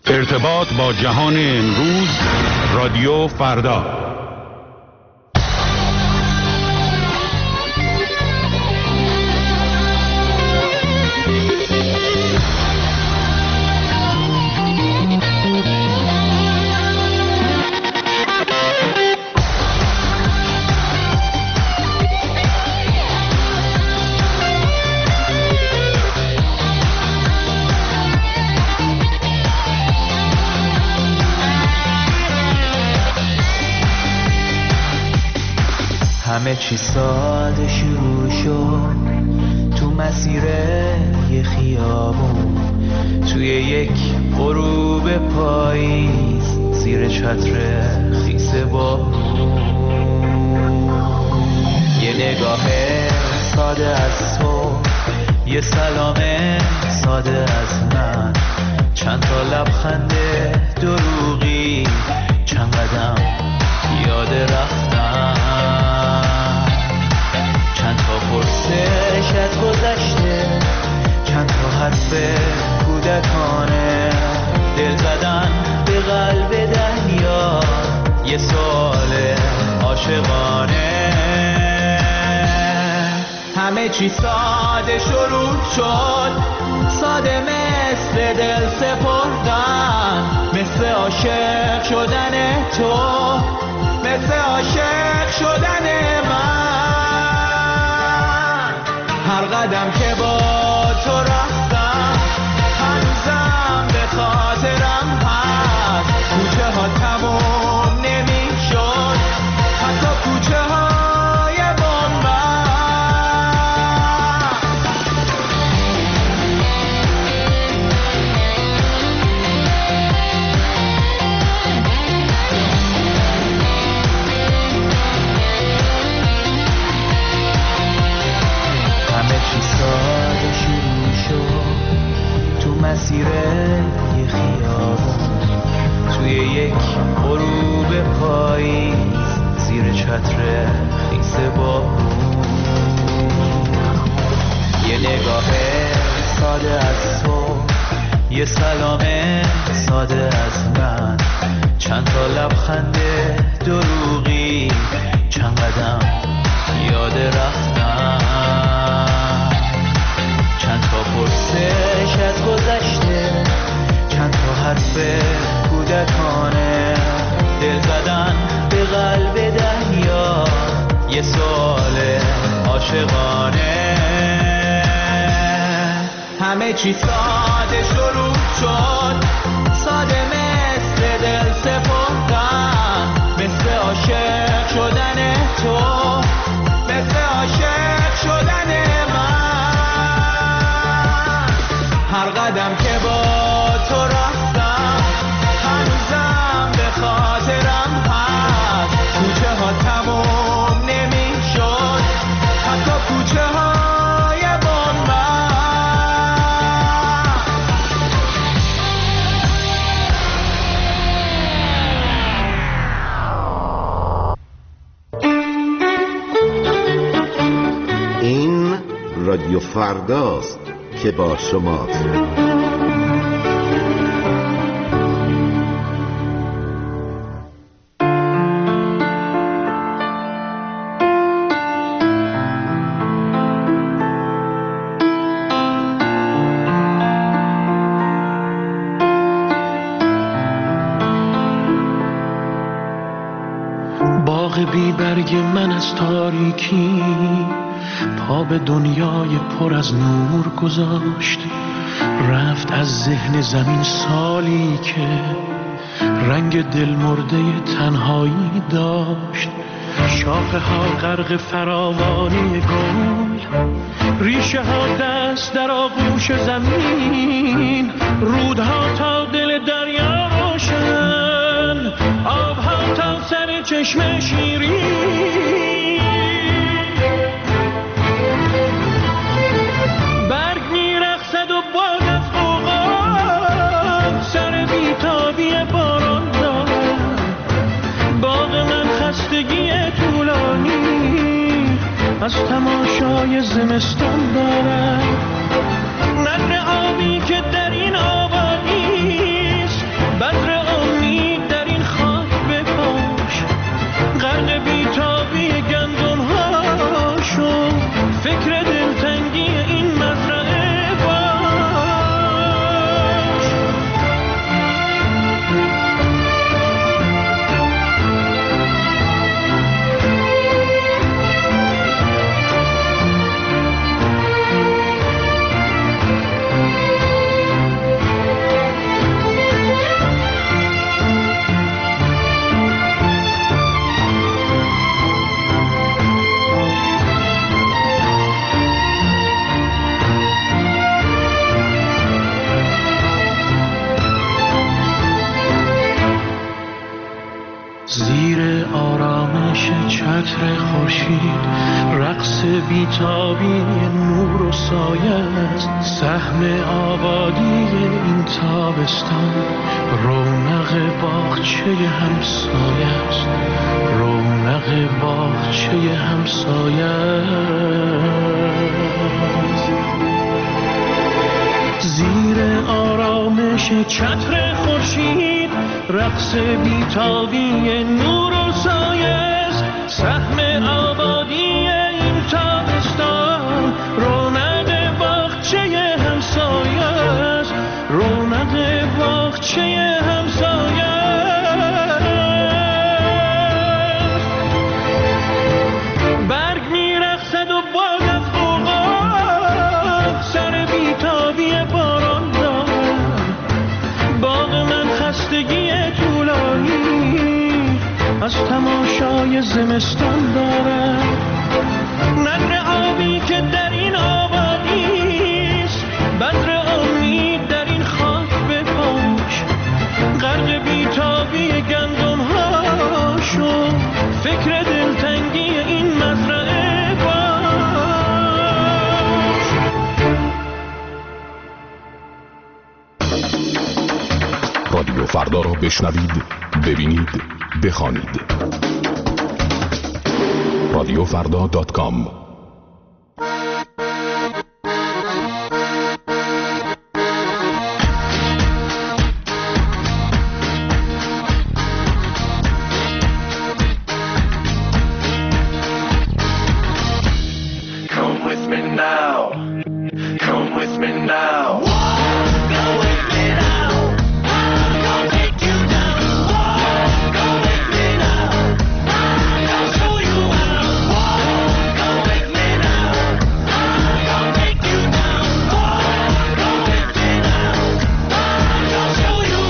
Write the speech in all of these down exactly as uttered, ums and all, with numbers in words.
ارتباط با جهان امروز، رادیو فردا. همه چی ساده شروع شد تو مسیر یه خیابون، توی یک غروب پاییز زیر چتر خیس بارون. یه نگاه ساده از تو، یه سلام ساده از من، چند تا لبخند دروغی، چند قدم یاد رفتن، چند تا پرسش از گذشته، چند تا حرف کودکانه، دل زدن به قلب دریا، یه سوال عاشقانه. همه چی ساده شروع شد، ساده مثل دل سپردن، مثل عاشق شدن تو، مثل عاشق شدن من. هر قدم که با تو رفتم هنوزم به خاطرم هست، کوچه ها تموم نمی شد، حتی کوچه های بامبر. ساده شروع شد تو مسیر یه خیابون، توی یک غروب پاییز زیر چتر خیس بارون. یه نگاه ساده از تو، یه سلام ساده از من، چند تا لبخند دروغی، چند قدم یاد رفتن، چند تا پرسش از گذشته، چند تا حرف کودکانه، دل زدن به قلب دریا، یه سوال عاشقانه. همه چی ساده شروع شد، ساده مثل دل سپردن، مثل عاشق شدن تو، مثل عاشق شدن هر قدم که با تو رفتم هنوزم به خاطرم هست، کوچه ها تموم نمی شد، حتی کوچه های بامبر. این رادیو فرداست که با شماست. باغ بی برگ من از تاریکی، پا به دنیای پر از نور گذاشت، رفت از ذهن زمین سالی که رنگ دل مرده تنهایی داشت. شاخه ها غرق فراوانی گل، ریشه ها دست در آغوش زمین، رودها تا دل دریا روشن، آبها تا سر چشم شیرین. برگ میرقصد و باد از غوغا، سر بیتابی باران دارد. باغ من خستگی طولانی از تماشای زمستان دارد. نهر آبی که در این آبادیست چتر خورشید رقص بیتابی نور و سایه است، سهم آبادی این تابستان رونق باغچه همسایه است، رونق باغچه همسایه است. زیر آرامش چتر خورشید رقص بیتابی نور و سایه است، سهم آبادی این تابستان رونق باغچه همسایه است، رونق باغچه همسایه است. برگ میرقصد و باغ از اوقات سر بیتابی باران دارد، باغ من خستگی طولانی از تماشای زمستان دارد. نطر آبی که در این آبادیست، بذر امید در این خاک بپاش، غرق بیتابی گندم ها شو، فکر دلتنگی این مزرعه باش. رادیو فردا را بشنوید، ببینید، بخوانید. رادیو فردا دات کام. Come with me now. Come with me now. Go with me now. I'm gonna take you down. Go with me now. I'll show you how. Go with me now. I'm gonna take you down. Go with me now. I'll show you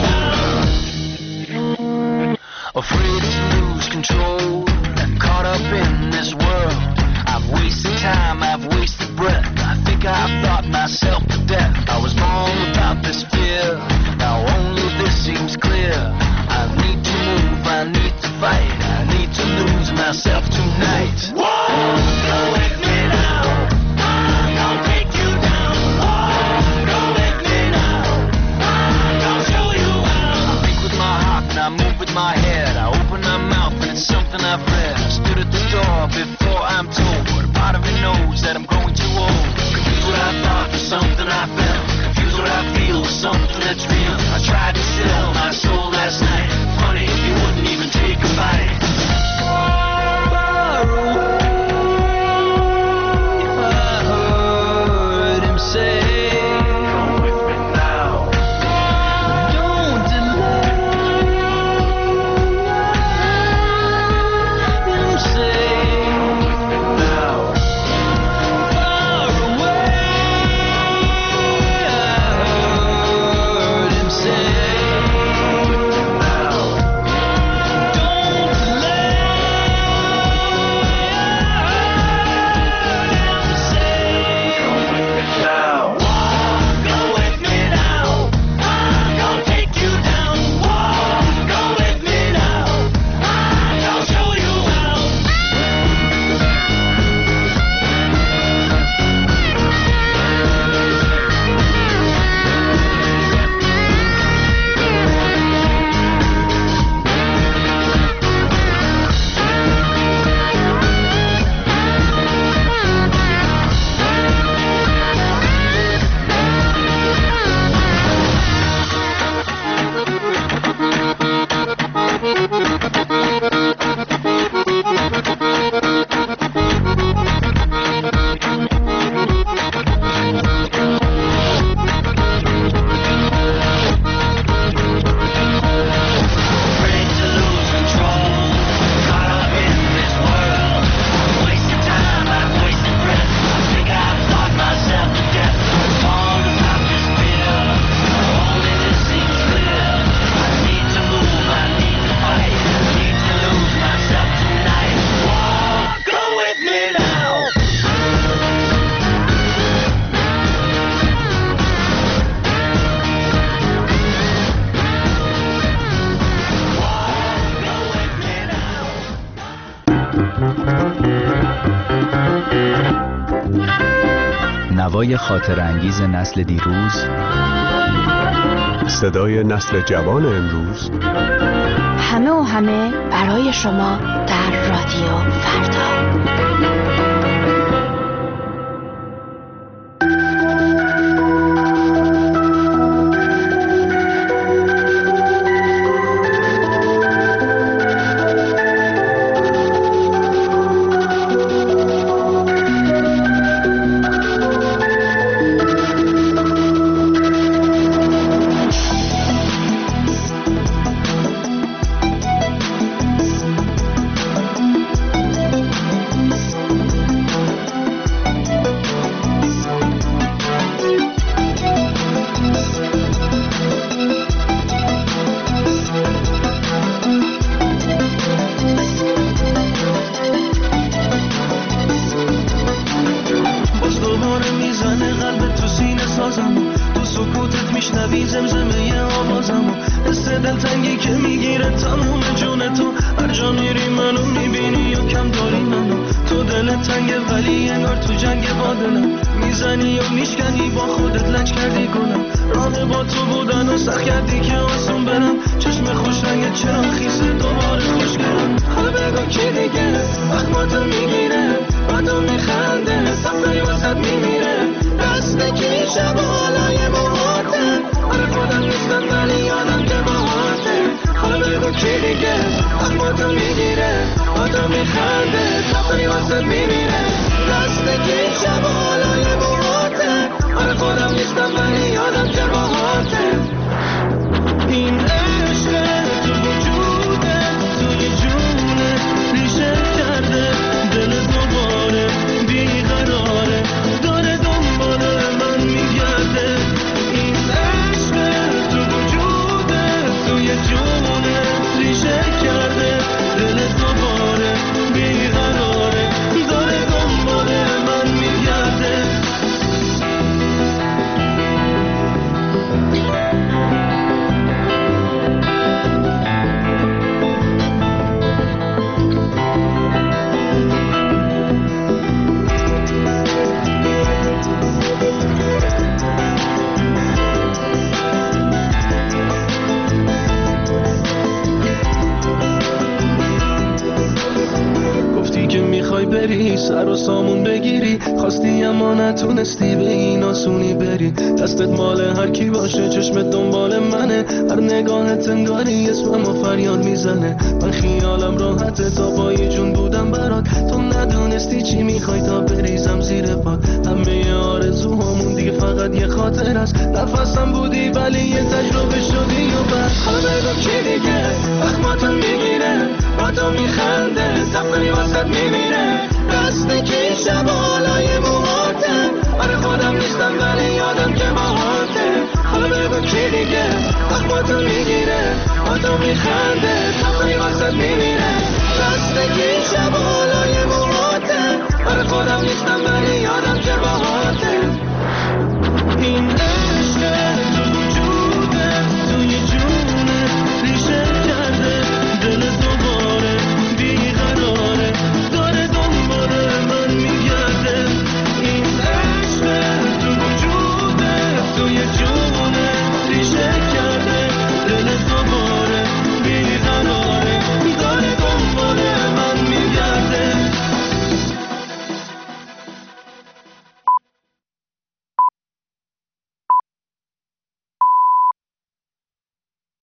how. Afraid to lose control, caught up in this world. I've wasted time, I've wasted breath. I think I've thought myself to death. I was born without this fear. Now only this seems clear. I need to move, I need to fight. I need to lose myself tonight. Go with me now. I'm gonna take you down. Go with me now. I'm gonna show you how. I think with my heart and I move with my head. I open my mouth and it's something I've read. I stood at the door before I'm told, but a part of me knows that I'm growing too old. Confuse what I thought with something I felt. Confuse what I feel with something that's real. I tried to sell my soul last night. Funny, you wouldn't even take a bite. Far away, I heard him say, come with me now. Don't delay. Him say, come with me now. Far away, I heard him say. صداهای خاطر انگیز نسل دیروز، صدای نسل جوان امروز، همه و همه برای شما در رادیو فردا. سر و سامون بگیری، خواستی اما نتونستی به این آسونی بری. دستت مال هر کی باشه، چشمت دنبال منه، هر نگاهت انگاری اسممو فریاد میزنه. من خیالم راحته تا پای جون بودم برات، تو ندونستی چی میخوای تا بریزم زیر پات. همه آرزوهامون دیگه فقط یه خاطر است، نفسم بودی ولی یه تجربه شدی و بس. حالا بگو کی دیگه اخماتون میگیره، با تو میخنده، سفری واسط میمیره. دسته که شب بالای موهاتم، آره خودم نیستم ولی یادم که باهاته. حالا بگو کی دیگه اخماتو میگیره، با تو میخنده، سفری واسط میمیره. دسته که شب بالای موهاتم، آره خودم نیستم ولی یادم که باهاته. این عشق